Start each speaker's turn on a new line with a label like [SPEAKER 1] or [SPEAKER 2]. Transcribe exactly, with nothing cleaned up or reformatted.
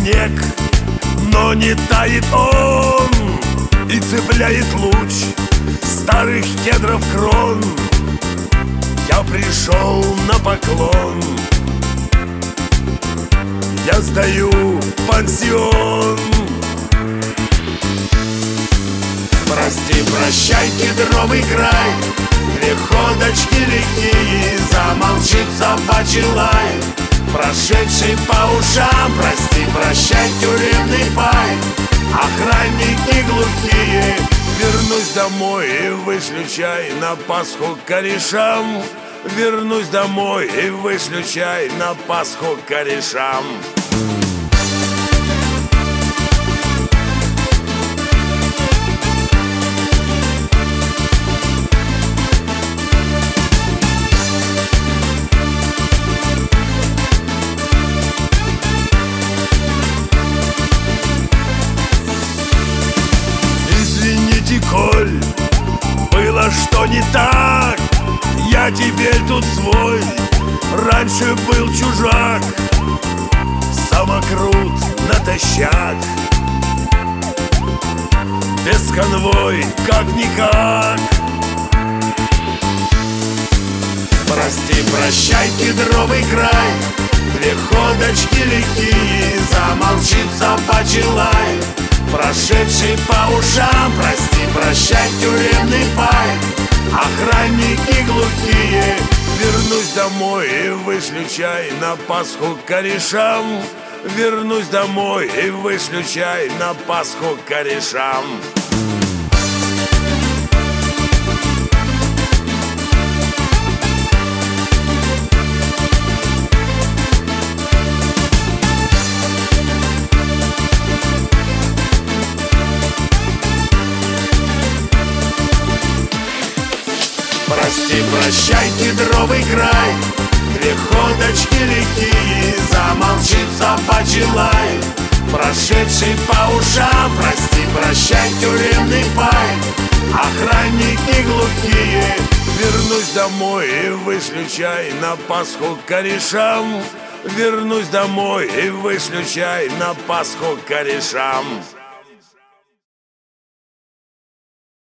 [SPEAKER 1] снег, но не тает он, и цепляет луч старых кедров крон. Я пришел на поклон, я сдаю пансион. Прости, прощай, кедровый край, греходочки лихие, замолчит собачий лай, прошедший по ушам. Прости, прощай, тюремный пай, охранники глухие. Вернусь домой и вышлю чай на Пасху корешам. Вернусь домой и вышлю чай на Пасху корешам. Коль было что не так, я теперь тут свой, раньше был чужак. Самокрут натощак, без конвой как-никак. Прости, прощай, кедровый край, греходочки лихие, замолчит собачий лай, прошедший по ушам. Прости, прощай, тюремный пай, охранники глухие. Вернусь домой и вышлю чай на Пасху корешам. Вернусь домой и вышлю чай на Пасху корешам. Прости, прощай, кедровый край, греходочки лихие, замолчит собачий лай, прошедший по ушам. Прости, прощай, тюремный пай, охранники глухие. Вернусь домой и вышлю чай на Пасху корешам. Вернусь домой и вышлю чай на Пасху корешам.